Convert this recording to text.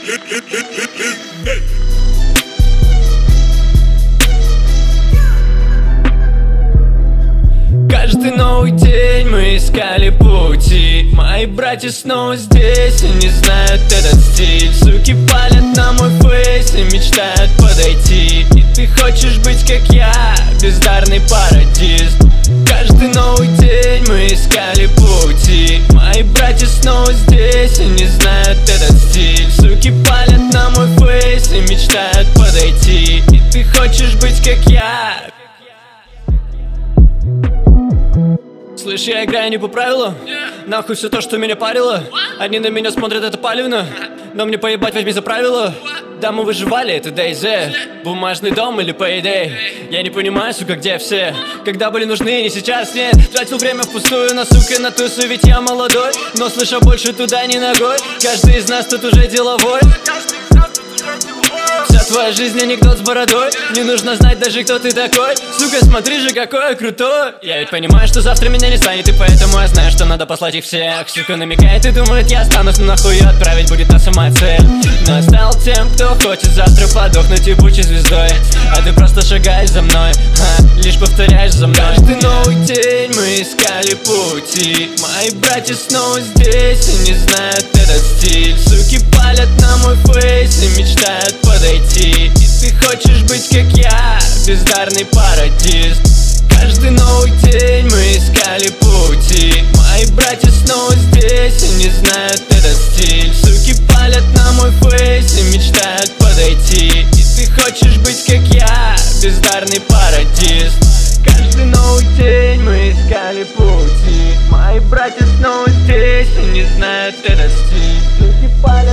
Каждый новый день мы искали пути. Мои братья снова здесь и не знают этот стиль. Суки палят на мой фейс и мечтают подойти. И ты хочешь быть как я, бездарный пародист. Каждый новый день мы искали пути. Мои братья снова здесь и не знают этот стиль. Суки палят на мой фейс и мечтают подойти. И ты хочешь быть как я. Слышь, я играю не по правилам. Нахуй все то, что меня парило. Они на меня смотрят, это палевно. Но мне поебать, возьми за правило. Да, мы выживали, это DayZ. Бумажный дом или Payday. Я не понимаю, сука, где все. Когда были нужны, не сейчас, нет. Тратил время впустую на, сука, на тусу, ведь я молодой. Но слыша больше туда ни ногой. Каждый из нас тут уже деловой. Вся твоя жизнь анекдот с бородой. Не нужно знать даже, кто ты такой. Сука, смотри же, какой я крутой. Я ведь понимаю, что завтра меня не станет. И поэтому я знаю, что надо послать их всех. Сука намекает и думает, я останусь, но нахуй ее отправить будет та самая цель. Но я стал тем, кто хочет завтра подохнуть ебучей звездой. А ты просто шагаешь за мной, лишь повторяешь за мной. Каждый новый день мы искали пути. Мои братья снова здесь и не знают этот стиль. Суки палят на мой фейс и мечтают подойти. И ты хочешь быть как я, бездарный пародист. Каждый новый день мы искали пути. Мои братья снова здесь и не знают этот стиль. Суки палят на мой фейс и мечтают подойти. И ты хочешь быть как я, бездарный пародист. Каждый новый день мы искали пути. Мои братья снова здесь и не знают этот стиль. Суки палят